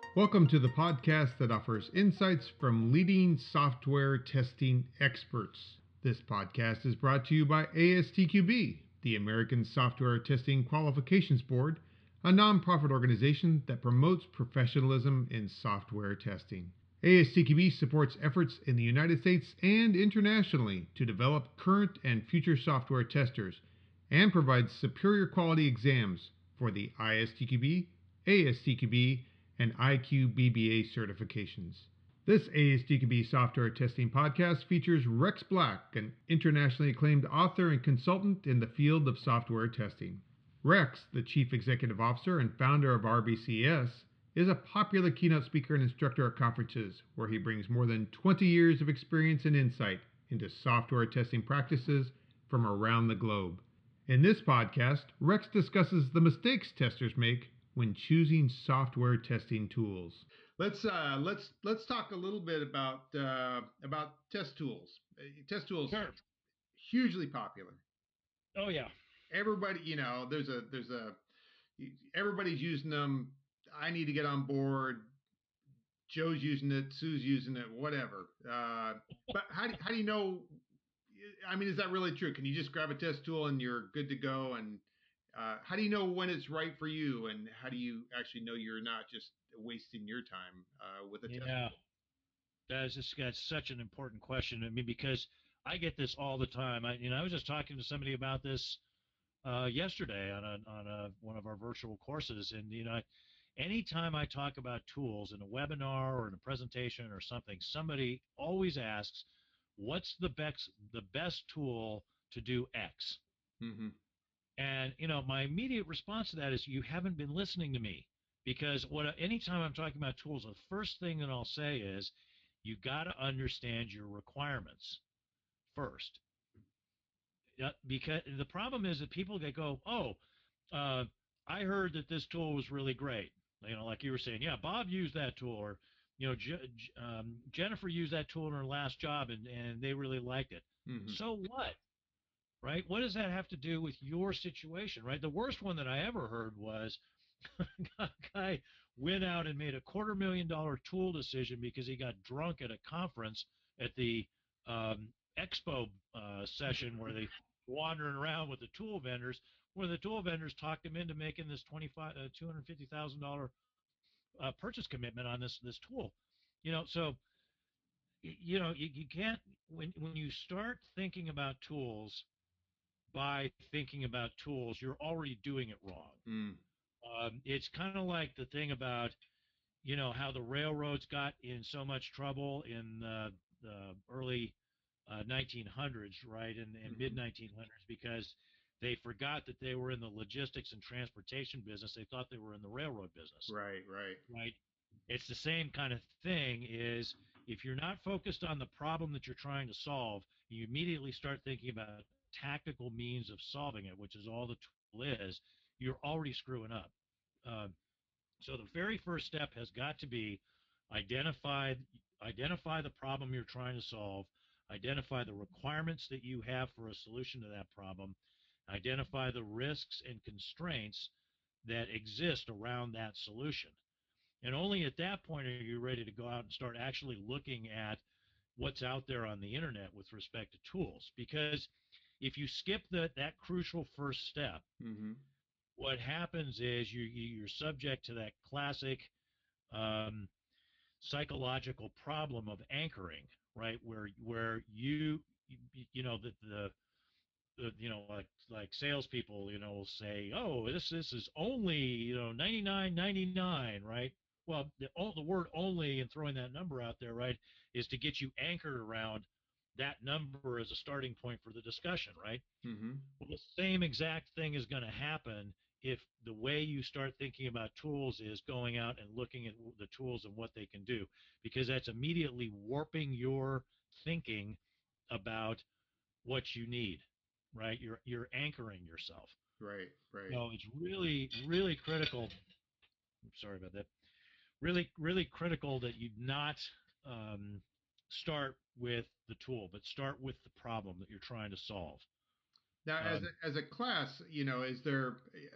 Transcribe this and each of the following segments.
Welcome to the podcast that offers insights from leading software testing experts. This podcast is brought to you by ASTQB, the American Software Testing Qualifications Board, a nonprofit organization that promotes professionalism in software testing. ASTQB supports efforts in the United States and internationally to develop current and future software testers and provides superior quality exams for the ISTQB, ASTQB, and IQBBA certifications. This ASTQB software testing podcast features Rex Black, an internationally acclaimed author and consultant in the field of software testing. Rex, the Chief Executive Officer and founder of RBCS, is a popular keynote speaker and instructor at conferences where he brings more than 20 years of experience and insight into software testing practices from around the globe. In this podcast, Rex discusses the mistakes testers make when choosing software testing tools. Let's talk a little bit about test tools. Test tools, Sure. hugely popular. Oh yeah. Everybody, everybody's using them. I need to get on board. Joe's using it. Sue's using it. Whatever. But how do you know? I mean, is that really true? Can you just grab a test tool and you're good to go? And how do you know when it's right for you? And how do you actually know you're not just wasting your time with a test Yeah. tool? That's such an important question. I mean, because I get this all the time. I was just talking to somebody about this yesterday on one of our virtual courses, and anytime I talk about tools in a webinar or in a presentation or something, somebody always asks, "What's the best tool to do X?" Mm-hmm. And my immediate response to that is, you haven't been listening to me, because anytime I'm talking about tools, the first thing that I'll say is, you got to understand your requirements first. Yeah, because the problem is that people get go, oh, uh, I heard that this tool was really great. Like you were saying, yeah, Bob used that tool, or Jennifer used that tool in her last job, and they really liked it. Mm-hmm. So what? Right? What does that have to do with your situation, right? The worst one that I ever heard was a guy went out and made a $250,000 tool decision because he got drunk at a conference at the um, expo session where they wandering around with the tool vendors, where the tool vendors talked him into making this $250,000 purchase commitment on this tool. So you can't, when you start thinking about tools by thinking about tools, you're already doing it wrong. Mm. It's kind of like the thing about, how the railroads got in so much trouble in the early 1900s, right, and Mm-hmm. mid 1900s, because they forgot that they were in the logistics and transportation business. They thought they were in the railroad business, Right. Right. right? It's the same kind of thing. Is if you're not focused on the problem that you're trying to solve, you immediately start thinking about tactical means of solving it, which is all the tool is. You're already screwing up. Uh, so the very first step has got to be identify identify the problem you're trying to solve, identify the requirements that you have for a solution to that problem, identify the risks and constraints that exist around that solution. And only at that point are you ready to go out and start actually looking at what's out there on the internet with respect to tools. Because if you skip that crucial first step, Mm-hmm. what happens is you're subject to that classic um, psychological problem of anchoring, right? Where like salespeople, will say, oh, this is only 99.99, right? Well, the word only and throwing that number out there, right, is to get you anchored around that number as a starting point for the discussion, right? Mm-hmm. Well, the same exact thing is going to happen if the way you start thinking about tools is going out and looking at the tools and what they can do, because that's immediately warping your thinking about what you need, right? You're anchoring yourself. Right. Right. So it's really, really critical. I'm sorry about that. Really, really critical that you not um, start with the tool, but start with the problem that you're trying to solve. Now, Um, as a class, is there?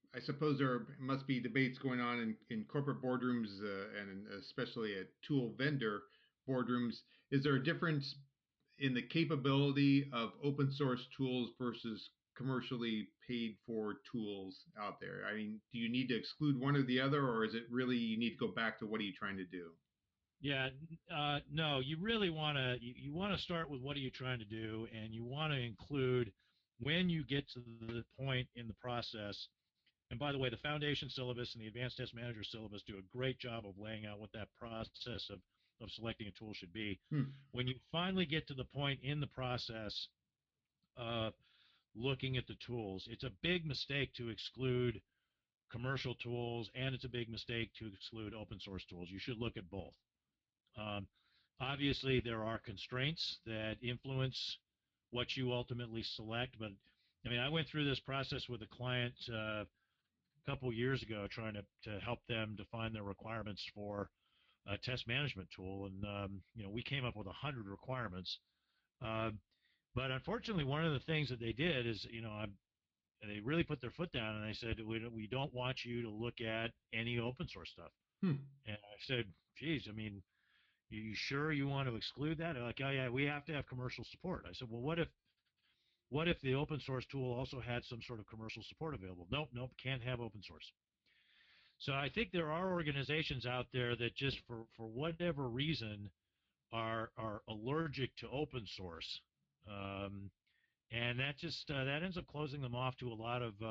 I suppose there must be debates going on in corporate boardrooms and especially at tool vendor boardrooms. Is there a difference in the capability of open source tools versus commercially paid for tools out there? I mean, do you need to exclude one or the other, or is it really you need to go back to what are you trying to do? Yeah, no, you really want to you want to start with what are you trying to do, and you want to include when you get to the point in the process. And by the way, the foundation syllabus and the advanced test manager syllabus do a great job of laying out what that process of selecting a tool should be. Hmm. When you finally get to the point in the process of looking at the tools, it's a big mistake to exclude commercial tools, and it's a big mistake to exclude open source tools. You should look at both. Um, Obviously, there are constraints that influence what you ultimately select, but I mean, I went through this process with a client a couple years ago, trying to help them define their requirements for a test management tool, and we came up with 100 requirements. Uh, but unfortunately, one of the things that they did is, they really put their foot down, and they said, we don't want you to look at any open source stuff. Hmm. And I said, geez, I mean, you sure you want to exclude that? They're like, oh yeah, we have to have commercial support. I said, well, what if the open source tool also had some sort of commercial support available? Nope, can't have open source. So I think there are organizations out there that just for whatever reason are allergic to open source, and that just that ends up closing them off to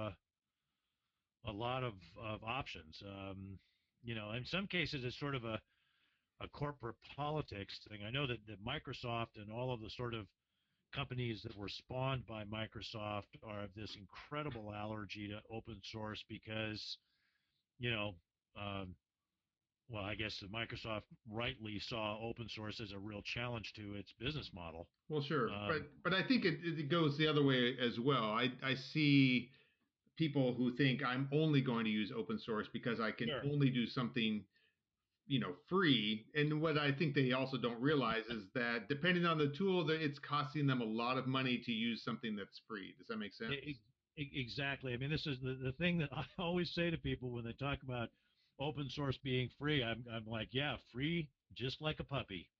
a lot of options. In some cases, it's sort of a corporate politics thing. I know that Microsoft and all of the sort of companies that were spawned by Microsoft are of this incredible allergy to open source because, you know, um, well, I guess that Microsoft rightly saw open source as a real challenge to its business model. Well, sure, Um, but I think it goes the other way as well. I see people who think I'm only going to use open source because I can sure. only do something free. And what I think they also don't realize is that depending on the tool, that it's costing them a lot of money to use something that's free. Does that make sense? Exactly. I mean, this is the thing that I always say to people when they talk about open source being free. I'm like, yeah, free, just like a puppy.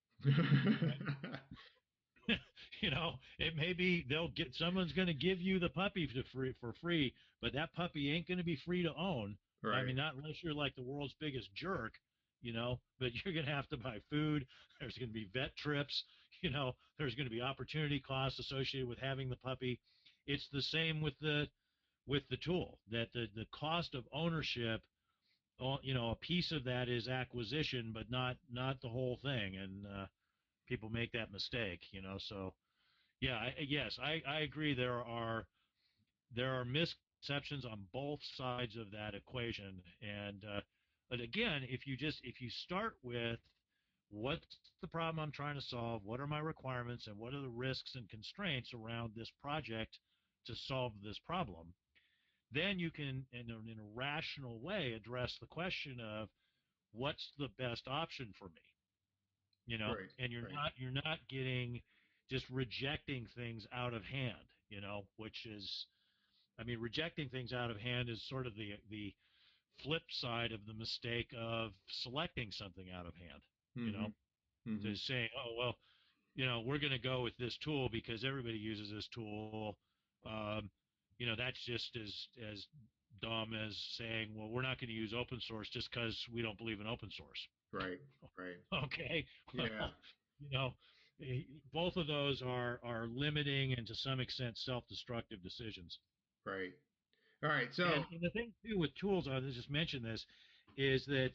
It may be someone's going to give you the puppy for free, but that puppy ain't going to be free to own. I Right. mean, not unless you're like the world's biggest jerk, but you're going to have to buy food. There's going to be vet trips, there's going to be opportunity costs associated with having the puppy. It's the same with the tool, that the cost of ownership, a piece of that is acquisition, but not the whole thing. And people make that mistake, so yeah, I agree. There are misconceptions on both sides of that equation, and but again, if you start with what's the problem I'm trying to solve, what are my requirements, and what are the risks and constraints around this project to solve this problem, then you can, in a rational way, address the question of what's the best option for me, Right. and you're Right. not getting just rejecting things out of hand, which is, I mean, rejecting things out of hand is sort of the flip side of the mistake of selecting something out of hand, you Mm-hmm. know, Mm-hmm. to saying, oh, well, we're going to go with this tool because everybody uses this tool. Um, that's just as dumb as saying, well, we're not going to use open source just because we don't believe in open source. Right. Right. Okay. Yeah. Well, you know, both of those are limiting and to some extent self-destructive decisions. Right. All right. So. And the thing too with tools, I just mentioned this, is that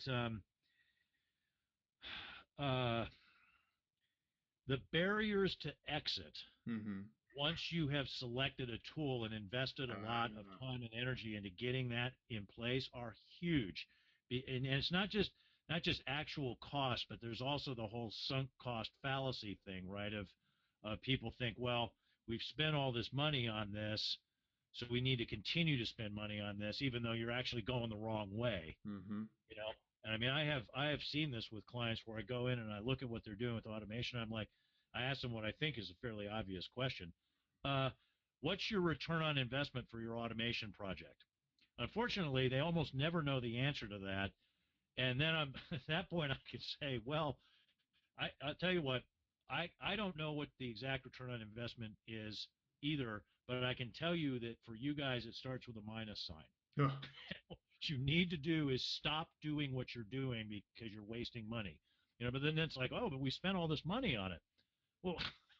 uh, the barriers to exit Mm-hmm. once you have selected a tool and invested a lot of Uh, time and energy into getting that in place are huge. And it's not just actual cost, but there's also the whole sunk cost fallacy thing, right? Of people think, well, we've spent all this money on this, so we need to continue to spend money on this, even though you're actually going the wrong way. mm-hmm. You know, and I mean, I have seen this with clients where I go in and I look at what they're doing with automation. I'm like, I ask them what I think is a fairly obvious question. Uh, what's your return on investment for your automation project? Unfortunately, they almost never know the answer to that. And then at that point, I could say, well, I'll tell you what, I don't know what the exact return on investment is either, but I can tell you that for you guys, it starts with a minus sign. Ugh. What you need to do is stop doing what you're doing because you're wasting money. But then it's like, oh, but we spent all this money on it. Well,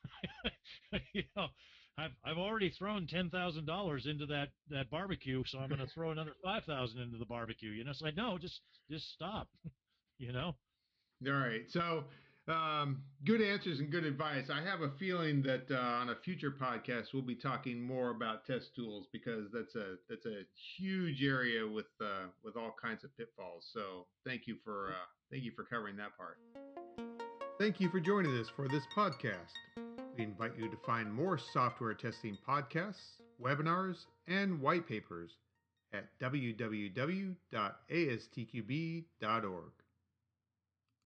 I've already thrown $10,000 into that barbecue, so I'm going to throw another 5,000 into the barbecue. It's like, no, just stop. you know. All right. So, good answers and good advice. I have a feeling that on a future podcast we'll be talking more about test tools because that's a huge area with all kinds of pitfalls. So, thank you for covering that part. Thank you for joining us for this podcast. We invite you to find more software testing podcasts, webinars, and white papers at www.astqb.org.